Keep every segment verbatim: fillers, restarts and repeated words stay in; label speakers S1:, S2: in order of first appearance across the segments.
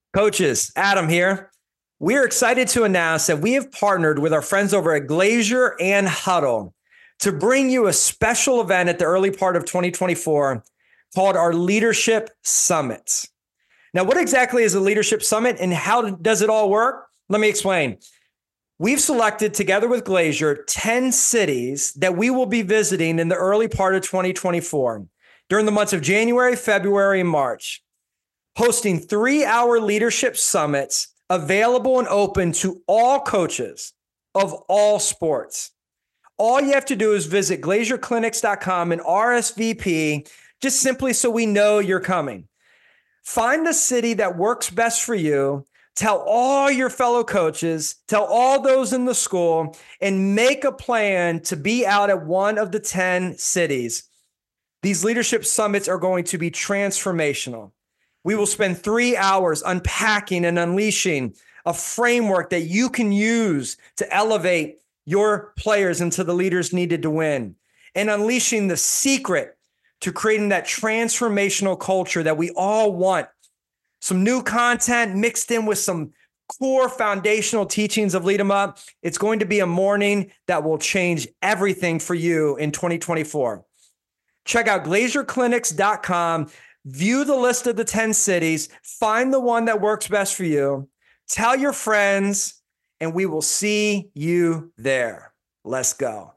S1: Coaches, Adam here. We're excited to announce that we have partnered with our friends over at Glazier and Huddle to bring you a special event at the early part of twenty twenty-four called our Leadership Summit. Now, what exactly is a Leadership Summit and how does it all work? Let me explain. We've selected, together with Glazier, ten cities that we will be visiting in the early part of twenty twenty-four during the months of January, February, and March, hosting three-hour leadership summits available and open to all coaches of all sports. All you have to do is visit glazier clinics dot com and R S V P, just simply so we know you're coming. Find the city that works best for you, tell all your fellow coaches, tell all those in the school, and make a plan to be out at one of the ten cities. These leadership summits are going to be transformational. We will spend three hours unpacking and unleashing a framework that you can use to elevate your players into the leaders needed to win, and unleashing the secret to creating that transformational culture that we all want. Some new content mixed in with some core foundational teachings of Lead 'em Up. It's going to be a morning that will change everything for you in twenty twenty-four. Check out glazier clinics dot com. View the list of the ten cities, find the one that works best for you, tell your friends, and we will see you there. Let's go.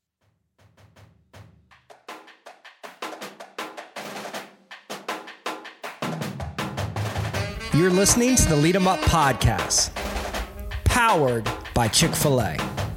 S2: You're listening to the Lead 'em Up podcast, powered by Chick-fil-A.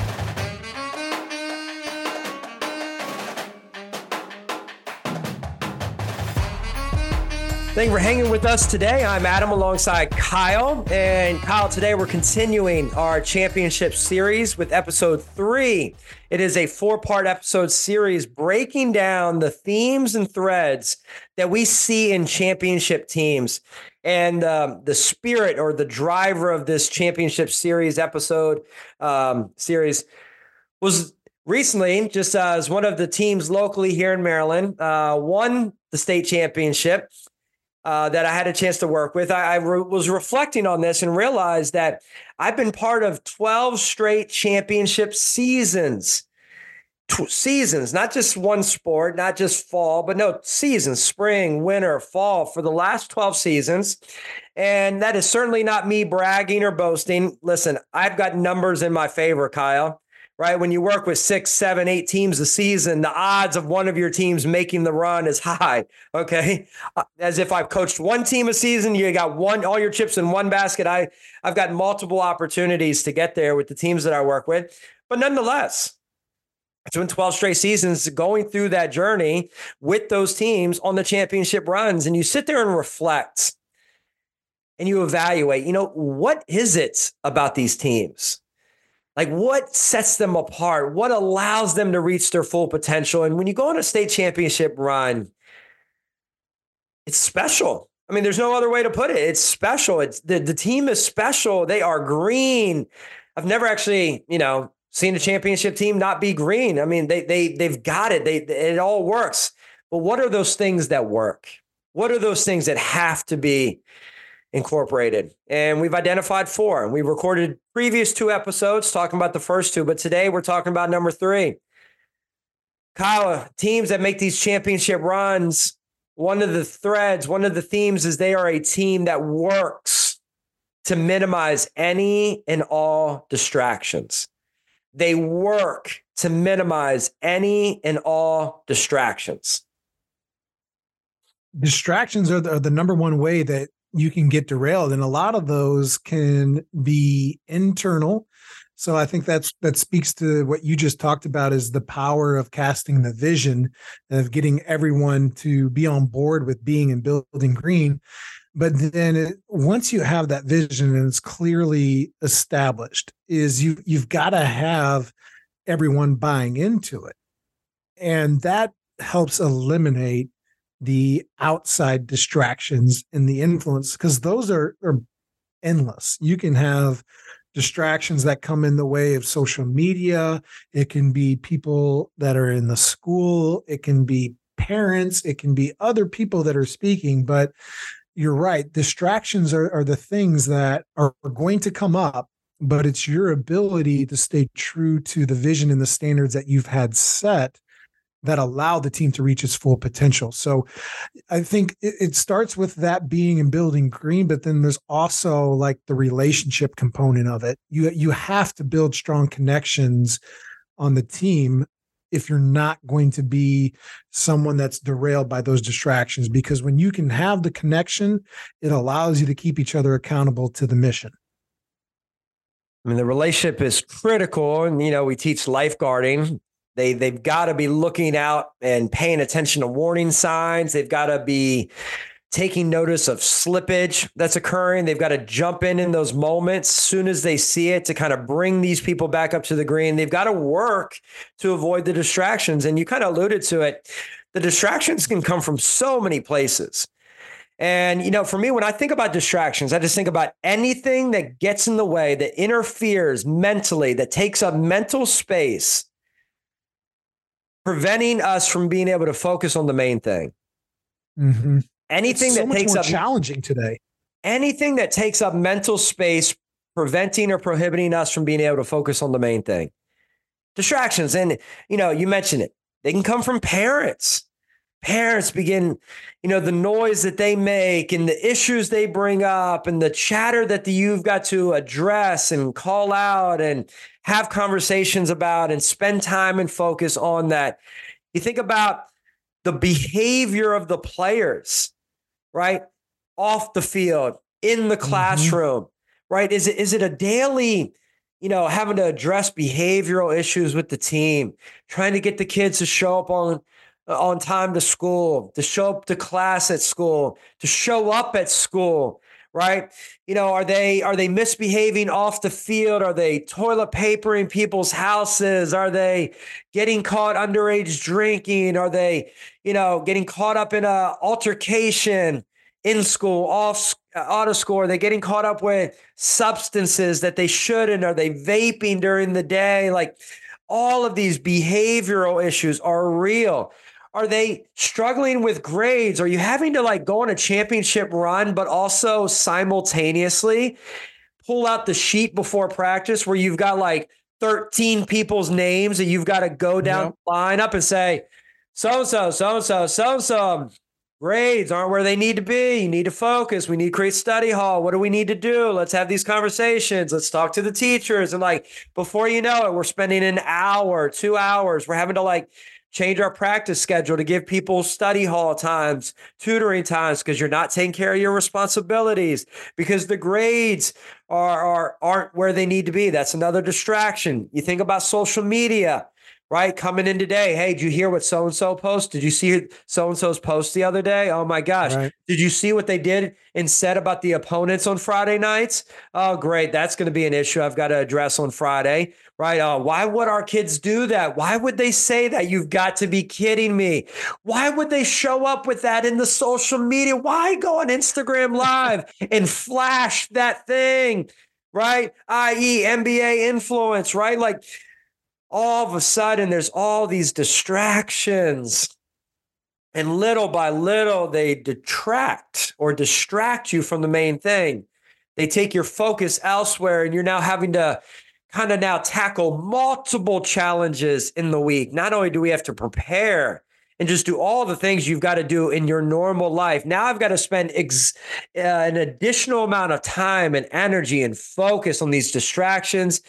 S1: Thank you for hanging with us today. I'm Adam alongside Kyle. And Kyle, today we're continuing our championship series with episode three. It is a four-part episode series breaking down the themes and threads that we see in championship teams. And um, the spirit or the driver of this championship series episode um, series was recently, just uh, as one of the teams locally here in Maryland, uh, won the state championship. Uh, that I had a chance to work with. I, I re- was reflecting on this and realized that I've been part of twelve straight championship seasons. T- seasons, not just one sport, not just fall, but no, seasons, spring, winter, fall, for the last twelve seasons. And that is certainly not me bragging or boasting. Listen, I've got numbers in my favor, Kyle. Right? When you work with six, seven, eight teams a season, the odds of one of your teams making the run is high. Okay. As if I've coached one team a season, you got one, all your chips in one basket. I, I've got multiple opportunities to get there with the teams that I work with. But nonetheless, it's been twelve straight seasons going through that journey with those teams on the championship runs. And you sit there and reflect and you evaluate, you know, what is it about these teams? Like, what sets them apart? What allows them to reach their full potential? And when you go on a state championship run, it's special. I mean, there's no other way to put it. It's special. It's the, the team is special. They are green. I've never actually, you know, seen a championship team not be green. I mean, they they they've got it. They it all works. But what are those things that work? What are those things that have to be incorporated? And we've identified four. And we recorded previous two episodes talking about the first two, but today we're talking about number three. Kyle, teams that make these championship runs, one of the threads, one of the themes is they are a team that works to minimize any and all distractions. They work to minimize any and all distractions.
S3: Distractions are the, are the number one way that you can get derailed. And a lot of those can be internal. So I think that's, that speaks to what you just talked about, is the power of casting the vision, of getting everyone to be on board with being and building green. But then it, once you have that vision and it's clearly established, is you, you've got to have everyone buying into it. And that helps eliminate the outside distractions and the influence, because those are, are endless. You can have distractions that come in the way of social media. It can be people that are in the school. It can be parents. It can be other people that are speaking. But you're right. Distractions are, are the things that are going to come up, but it's your ability to stay true to the vision and the standards that you've had set that allow the team to reach its full potential. So I think it, it starts with that being and building green, but then there's also like the relationship component of it. You, you have to build strong connections on the team if you're not going to be someone that's derailed by those distractions, because when you can have the connection, it allows you to keep each other accountable to the mission.
S1: I mean, the relationship is critical. And, you know, we teach lifeguarding. They, they've got to be looking out and paying attention to warning signs. They've got to be taking notice of slippage that's occurring. They've got to jump in in those moments as soon as they see it to kind of bring these people back up to the green. They've got to work to avoid the distractions. And you kind of alluded to it. The distractions can come from so many places. And, you know, for me, when I think about distractions, I just think about anything that gets in the way, that interferes mentally, that takes up mental space, preventing us from being able to focus on the main thing.
S3: Mm-hmm.
S1: Anything
S3: it's so
S1: that
S3: much
S1: takes
S3: more
S1: up
S3: challenging today.
S1: Anything that takes up mental space, preventing or prohibiting us from being able to focus on the main thing. Distractions. And, you know, you mentioned it. They can come from parents. Parents begin, you know, the noise that they make and the issues they bring up and the chatter that the, you've got to address and call out and have conversations about and spend time and focus on that. You think about the behavior of the players, right? Off the field, in the classroom, mm-hmm. right? Is it, is it a daily, you know, having to address behavioral issues with the team, trying to get the kids to show up on on time to school, to show up to class at school, to show up at school, right? You know, are they, are they misbehaving off the field? Are they toilet papering people's houses? Are they getting caught underage drinking? Are they, you know, getting caught up in a altercation in school, off, out of school? Are they getting caught up with substances that they shouldn't? Are they vaping during the day? Like, all of these behavioral issues are real. Are they struggling with grades? Are you having to like go on a championship run, but also simultaneously pull out the sheet before practice where you've got like thirteen people's names and you've got to go down yep. line up and say, so-and-so, so-and-so, so-and-so, grades aren't where they need to be. You need to focus. We need to create study hall. What do we need to do? Let's have these conversations. Let's talk to the teachers. And like, before you know it, we're spending an hour, two hours. We're having to like change our practice schedule to give people study hall times, tutoring times, because you're not taking care of your responsibilities, because the grades are, are, aren't where they need to be. That's another distraction. You think about social media, right? Coming in today. Hey, did you hear what so-and-so posted? Did you see so-and-so's post the other day? Oh my gosh. Right. Did you see what they did and said about the opponents on Friday nights? Oh, great. That's going to be an issue I've got to address on Friday, right? Uh, why would our kids do that? Why would they say that? You've got to be kidding me. Why would they show up with that in the social media? Why go on Instagram Live and flash that thing, right? that is N B A influence, right? Like, all of a sudden, there's all these distractions. And little by little, they detract or distract you from the main thing. They take your focus elsewhere, and you're now having to kind of now tackle multiple challenges in the week. Not only do we have to prepare and just do all the things you've got to do in your normal life, now I've got to spend ex- uh, an additional amount of time and energy and focus on these distractions.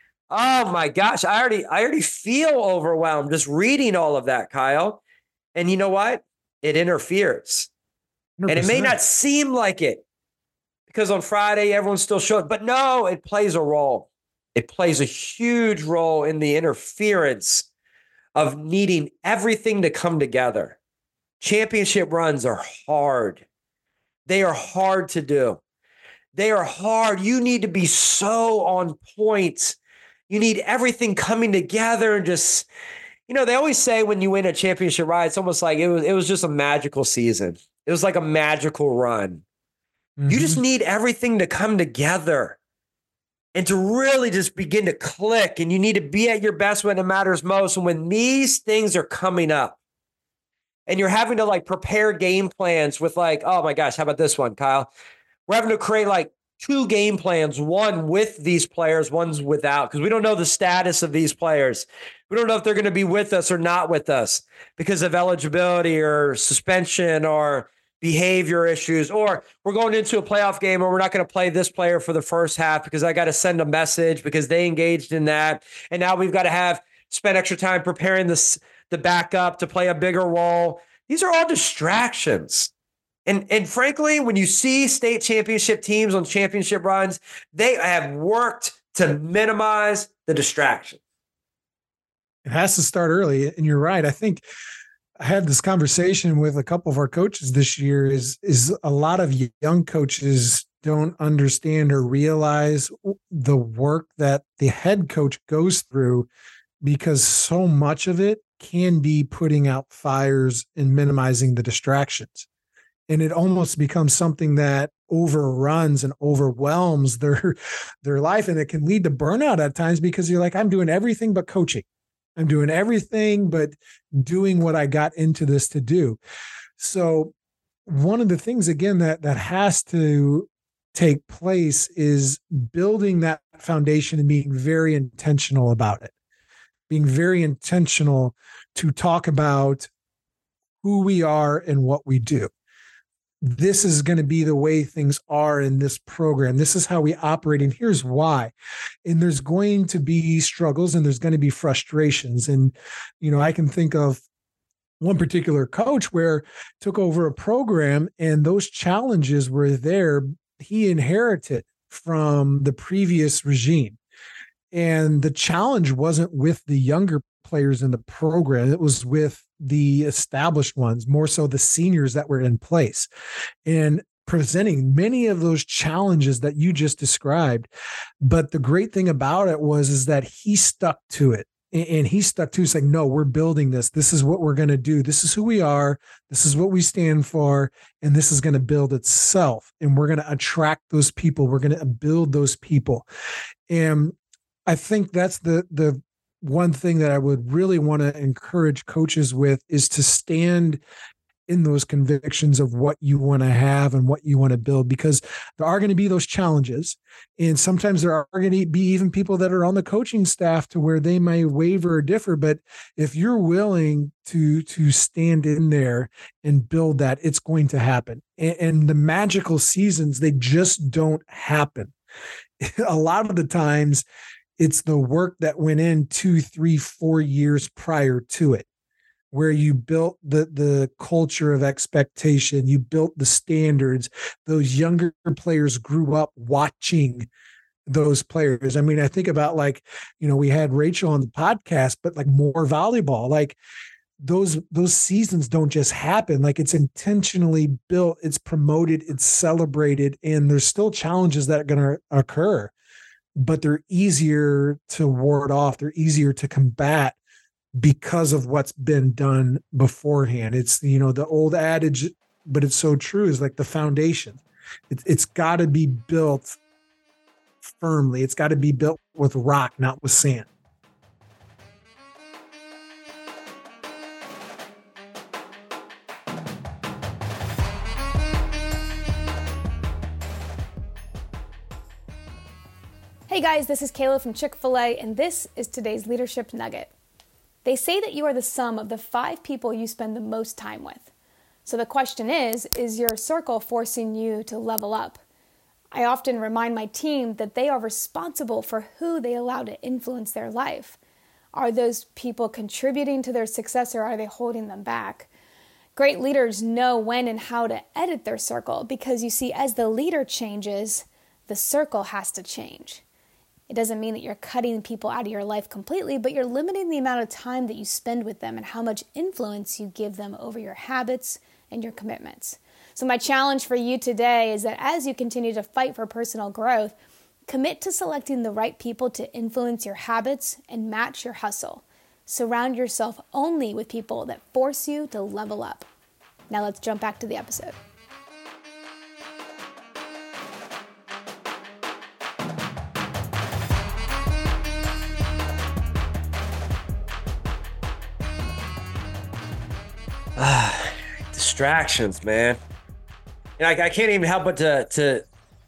S1: Oh my gosh, I already I already feel overwhelmed just reading all of that, Kyle. And you know what? It interferes. one hundred percent. And it may not seem like it because on Friday everyone's still showing, but no, it plays a role. It plays a huge role in the interference of needing everything to come together. Championship runs are hard. They are hard to do. They are hard. You need to be so on point. You need everything coming together and just, you know, they always say when you win a championship ride, it's almost like it was, it was just a magical season. It was like a magical run. Mm-hmm. You just need everything to come together and to really just begin to click. And you need to be at your best when it matters most. And when these things are coming up, and you're having to like prepare game plans with like, oh my gosh, how about this one, Kyle? We're having to create like two game plans, one with these players, one's without, because we don't know the status of these players. We don't know if they're going to be with us or not with us because of eligibility or suspension or behavior issues, or we're going into a playoff game and we're not going to play this player for the first half because I got to send a message because they engaged in that. And now we've got to have spend extra time preparing this, the backup to play a bigger role. These are all distractions. And, and frankly, when you see state championship teams on championship runs, they have worked to minimize the distraction.
S3: It has to start early. And you're right. I think I had this conversation with a couple of our coaches this year is, is a lot of young coaches don't understand or realize the work that the head coach goes through, because so much of it can be putting out fires and minimizing the distractions. And it almost becomes something that overruns and overwhelms their, their life. And it can lead to burnout at times because you're like, I'm doing everything but coaching. I'm doing everything but doing what I got into this to do. So one of the things, again, that, that has to take place is building that foundation and being very intentional about it, being very intentional to talk about who we are and what we do. This is going to be the way things are in this program. This is how we operate. And here's why. And there's going to be struggles and there's going to be frustrations. And, you know, I can think of one particular coach where took over a program and those challenges were there. He inherited from the previous regime. And the challenge wasn't with the younger players in the program. It was with the established ones, more so the seniors that were in place, and presenting many of those challenges that you just described. But the great thing about it was, is that he stuck to it. And he stuck to saying, no, we're building this. This is what we're going to do. This is who we are. This is what we stand for. And this is going to build itself. And we're going to attract those people. We're going to build those people. And I think that's the, the, one thing that I would really want to encourage coaches with is to stand in those convictions of what you want to have and what you want to build, because there are going to be those challenges. And sometimes there are going to be even people that are on the coaching staff to where they may waver or differ. But if you're willing to, to stand in there and build that, it's going to happen. And, and the magical seasons, they just don't happen. A lot of the times, it's the work that went in two, three, four years prior to it, where you built the, the culture of expectation, you built the standards. Those younger players grew up watching those players. I mean, I think about, like, you know, we had Rachel on the podcast, but like more volleyball, like those, those seasons don't just happen. Like, it's intentionally built, it's promoted, it's celebrated, and there's still challenges that are going to occur, but they're easier to ward off. They're easier to combat because of what's been done beforehand. It's, you know, the old adage, but it's so true, is like the foundation. It, it's got to be built firmly. It's got to be built with rock, not with sand.
S4: Hey guys, this is Kayla from Chick-fil-A, and this is today's Leadership Nugget. They say that you are the sum of the five people you spend the most time with. So the question is, is your circle forcing you to level up? I often remind my team that they are responsible for who they allow to influence their life. Are those people contributing to their success, or are they holding them back? Great leaders know when and how to edit their circle, because you see, as the leader changes, the circle has to change. It doesn't mean that you're cutting people out of your life completely, but you're limiting the amount of time that you spend with them and how much influence you give them over your habits and your commitments. So my challenge for you today is that as you continue to fight for personal growth, commit to selecting the right people to influence your habits and match your hustle. Surround yourself only with people that force you to level up. Now let's jump back to the episode.
S1: distractions, man. And I, I can't even help but to to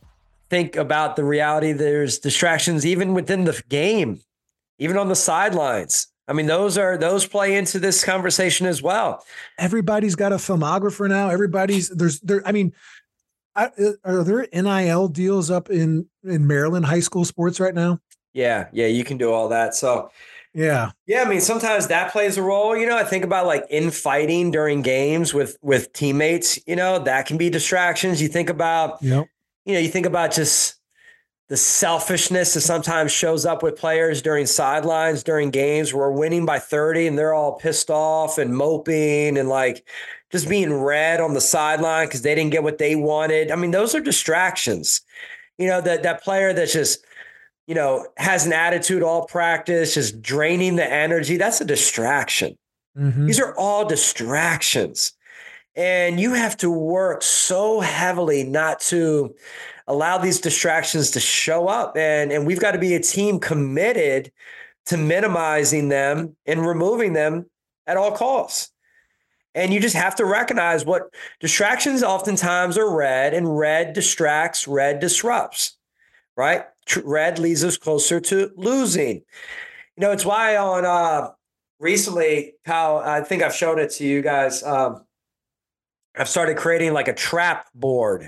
S1: think about the reality. There's distractions even within the game, even on the sidelines. I mean, those are those play into this conversation as well.
S3: Everybody's got a filmographer now. Everybody's there's there. I mean, I, are there N I L deals up in in Maryland high school sports right now?
S1: Yeah, yeah, you can do all that. So.
S3: Yeah.
S1: Yeah. I mean, sometimes that plays a role. You know, I think about like infighting during games with, with teammates, you know, that can be distractions. You think about,
S3: yep.
S1: you know, you think about just the selfishness that sometimes shows up with players during sidelines, during games where we're winning by thirty and they're all pissed off and moping and like just being red on the sideline because they didn't get what they wanted. I mean, those are distractions. You know, that that player that's just, you know, has an attitude all practice, just draining the energy. That's a distraction. Mm-hmm. These are all distractions. And you have to work so heavily not to allow these distractions to show up. And, and we've got to be a team committed to minimizing them and removing them at all costs. And you just have to recognize what distractions oftentimes are red, and red distracts, red disrupts, right? Red leads us closer to losing. You know, it's why on uh, recently, Kyle, I think I've shown it to you guys. Um, I've started creating like a trap board.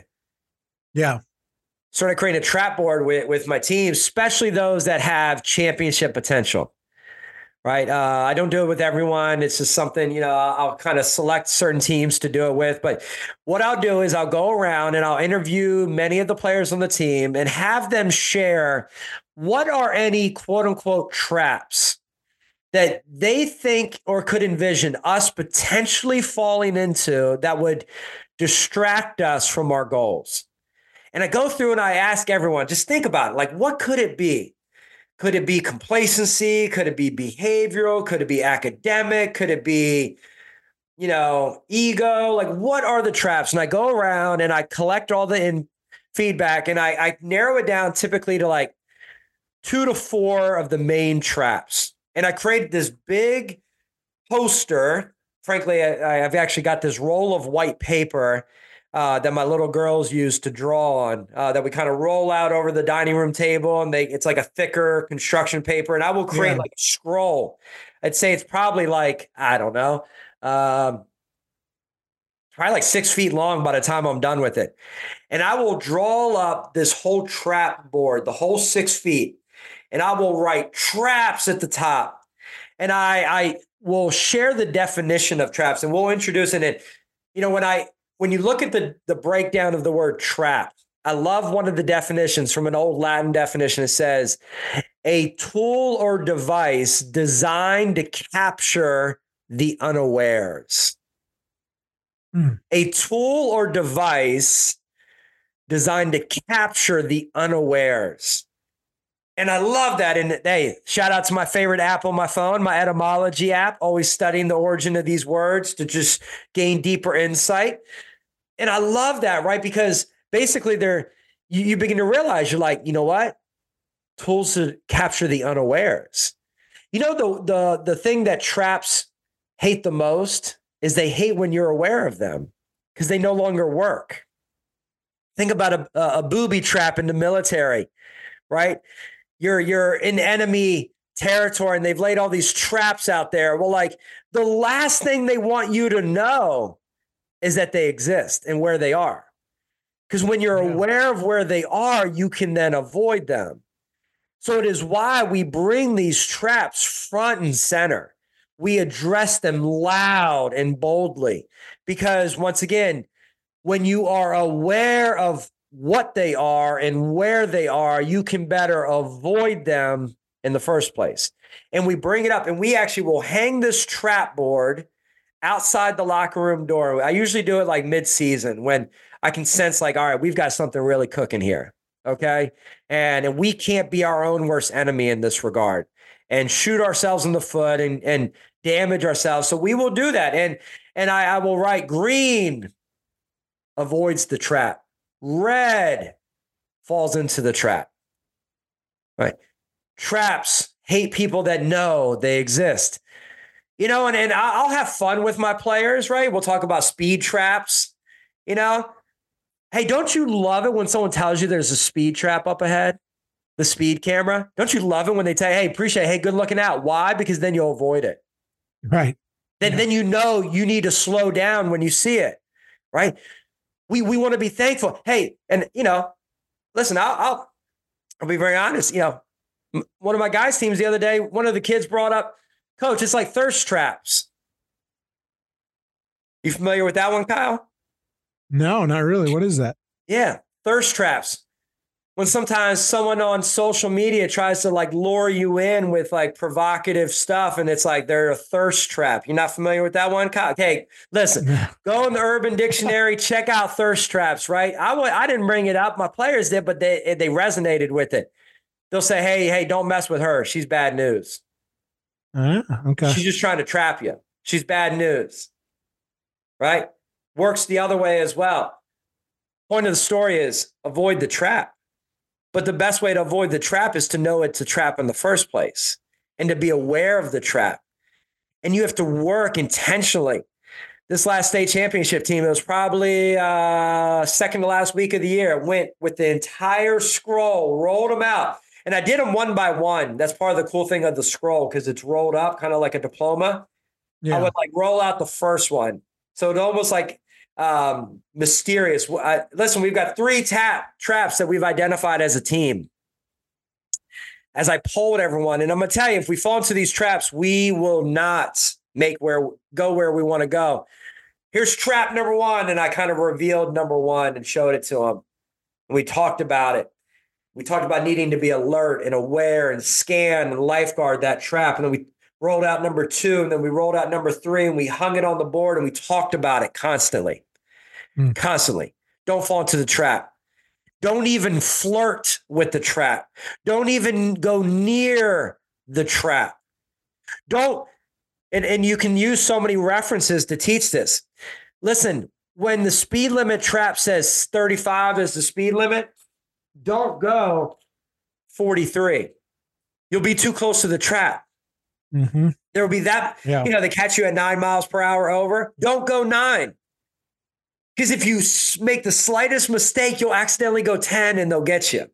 S3: Yeah.
S1: Started creating a trap board with, with my team, especially those that have championship potential. Right. Uh, I don't do it with everyone. It's just something, you know, I'll, I'll kind of select certain teams to do it with. But what I'll do is I'll go around and I'll interview many of the players on the team and have them share what are any quote unquote traps that they think or could envision us potentially falling into that would distract us from our goals. And I go through and I ask everyone, just think about it. Like, what could it be? Could it be complacency? Could it be behavioral? Could it be academic? Could it be, you know, ego? Like, what are the traps? And I go around and I collect all the in feedback and I, I narrow it down typically to like two to four of the main traps. And I created this big poster. Frankly, I, I've actually got this roll of white paper Uh, that my little girls use to draw on, uh, that we kind of roll out over the dining room table, and they it's like a thicker construction paper, and I will create yeah. like a scroll. I'd say it's probably like, I don't know, um, probably like six feet long by the time I'm done with it. And I will draw up this whole trap board, the whole six feet, and I will write traps at the top. And I, I will share the definition of traps, and we'll introduce it in, you know, when I, When you look at the, the breakdown of the word trap, I love one of the definitions from an old Latin definition. It says, a tool or device designed to capture the unawares. Hmm. A tool or device designed to capture the unawares. And I love that. And hey, shout out to my favorite app on my phone, my etymology app, always studying the origin of these words to just gain deeper insight. And I love that, right? Because basically they're, you, you begin to realize you're like, you know what? Tools to capture the unawares. You know, the, the, the thing that traps hate the most is they hate when you're aware of them because they no longer work. Think about a, a booby trap in the military, right? You're you're in enemy territory and they've laid all these traps out there. Well, like the last thing they want you to know is that they exist and where they are. Because when you're yeah. aware of where they are, you can then avoid them. So it is why we bring these traps front and center. We address them loud and boldly. Because once again, when you are aware of what they are and where they are, you can better avoid them in the first place. And we bring it up and we actually will hang this trap board outside the locker room door. I usually do it like mid-season when I can sense like, all right, we've got something really cooking here. Okay. And, and we can't be our own worst enemy in this regard and shoot ourselves in the foot and, and damage ourselves. So we will do that. And, and I, I will write green avoids the trap. Red falls into the trap, right? Traps hate people that know they exist. You know, and, and I'll have fun with my players, right? We'll talk about speed traps, you know. Hey, don't you love it when someone tells you there's a speed trap up ahead? The speed camera? Don't you love it when they tell you, hey, appreciate it. Hey, good looking out. Why? Because then you'll avoid it.
S3: Right.
S1: Then, yeah. then you know you need to slow down when you see it, right? We we want to be thankful. Hey, and, you know, listen, I'll, I'll, I'll be very honest. You know, one of my guys' teams the other day, one of the kids brought up, Coach, it's like thirst traps. You familiar with that one, Kyle?
S3: No, not really. What is that?
S1: Yeah, thirst traps. When sometimes someone on social media tries to like lure you in with like provocative stuff, and it's like they're a thirst trap. You're not familiar with that one, Kyle? Okay, listen, go in the Urban Dictionary, check out thirst traps, right? I w- I didn't bring it up. My players did, but they they resonated with it. They'll say, hey, hey, don't mess with her. She's bad news.
S3: Uh, okay.
S1: She's just trying to trap you. She's bad news, right? Works the other way as well. Point of the story is avoid the trap. But the best way to avoid the trap is to know it's a trap in the first place and to be aware of the trap. And you have to work intentionally. This last state championship team, it was probably uh, second to last week of the year. It went with the entire scroll, rolled them out. And I did them one by one. That's part of the cool thing of the scroll because it's rolled up, kind of like a diploma. Yeah. I would like roll out the first one. So it almost like um, mysterious. I, listen, we've got three tap traps that we've identified as a team. As I polled everyone, and I'm going to tell you, if we fall into these traps, we will not make where go where we want to go. Here's trap number one. And I kind of revealed number one and showed it to them. And we talked about it. We talked about needing to be alert and aware and scan and lifeguard that trap. And then we rolled out number two, and then we rolled out number three, and we hung it on the board, and we talked about it constantly, mm. constantly. Don't fall into the trap. Don't even flirt with the trap. Don't even go near the trap. Don't, and, and you can use so many references to teach this. Listen, when the speed limit trap says thirty-five is the speed limit, don't go forty-three. You'll be too close to the trap. Mm-hmm. There will be that, yeah. you know, they catch you at nine miles per hour over. Don't go nine. Because if you make the slightest mistake, you'll accidentally go ten and they'll get you.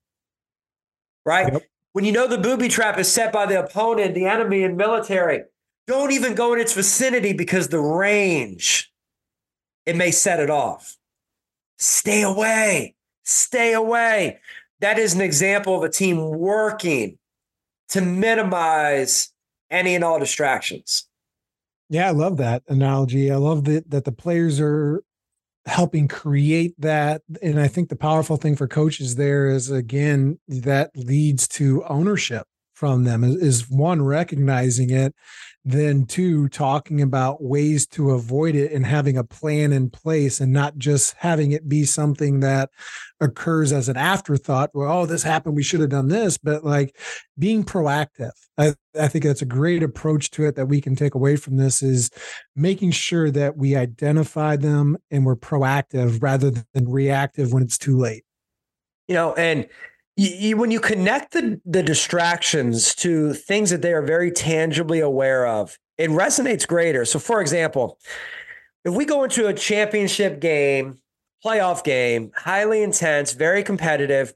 S1: Right? Yep. When you know the booby trap is set by the opponent, the enemy in military, don't even go in its vicinity because the range, it may set it off. Stay away. Stay away. That is an example of a team working to minimize any and all distractions.
S3: Yeah, I love that analogy. I love that that the players are helping create that. And I think the powerful thing for coaches there is, again, that leads to ownership from them is, is one, recognizing it, then two, talking about ways to avoid it and having a plan in place and not just having it be something that occurs as an afterthought. Well, oh, this happened, we should have done this, but like being proactive. I, I think that's a great approach to it that we can take away from this is making sure that we identify them and we're proactive rather than reactive when it's too late.
S1: You know, and You, you, when you connect the, the distractions to things that they are very tangibly aware of, it resonates greater. So, for example, if we go into a championship game, playoff game, highly intense, very competitive,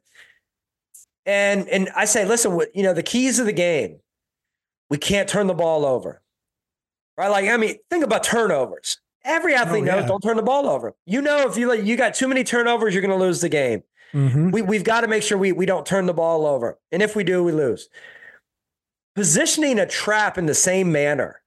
S1: and and I say, listen, you know, the keys of the game, we can't turn the ball over, right? Like, I mean, think about turnovers. Every athlete oh, yeah. knows don't turn the ball over. You know, if you you got too many turnovers, you're going to lose the game. Mm-hmm. We, we've got to make sure we, we don't turn the ball over. And if we do, we lose. Positioning a trap in the same manner.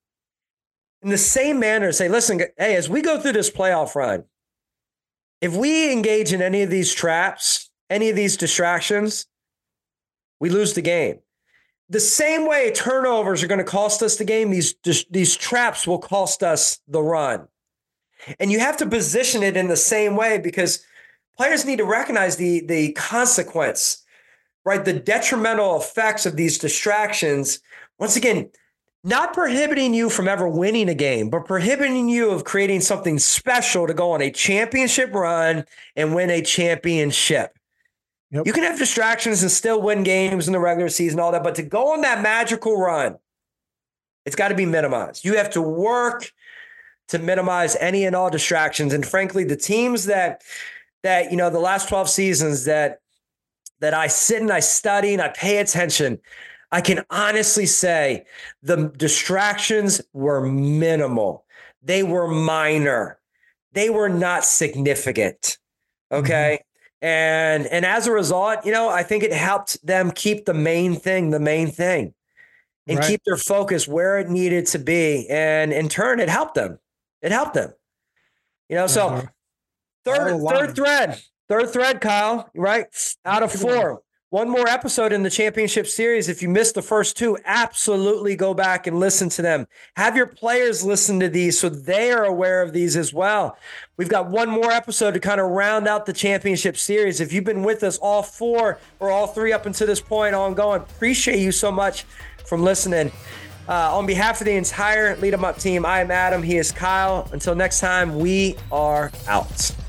S1: In the same manner, say, listen, hey, as we go through this playoff run, if we engage in any of these traps, any of these distractions, we lose the game. The same way turnovers are going to cost us the game, these, these traps will cost us the run. And you have to position it in the same way because players need to recognize the, the consequence, right? The detrimental effects of these distractions. Once again, not prohibiting you from ever winning a game, but prohibiting you of creating something special to go on a championship run and win a championship. Yep. You can have distractions and still win games in the regular season, all that, but to go on that magical run It's got to be minimized. You have to work to minimize any and all distractions. And frankly, the teams that, that, you know, the last twelve seasons that, that I sit and I study and I pay attention, I can honestly say the distractions were minimal. They were minor. They were not significant. Okay. Mm-hmm. And, and as a result, you know, I think it helped them keep the main thing, the main thing and right. keep their focus where it needed to be. And in turn, it helped them. It helped them, you know, so uh-huh. third, third thread, third thread, Kyle, right? Out of four, one more episode in the championship series. If you missed the first two, absolutely go back and listen to them. Have your players listen to these so they are aware of these as well. We've got one more episode to kind of round out the championship series. If you've been with us all four or all three up until this point ongoing, appreciate you so much from listening. Uh, on behalf of the entire Lead 'em Up team, I am Adam. He is Kyle. Until next time, we are out.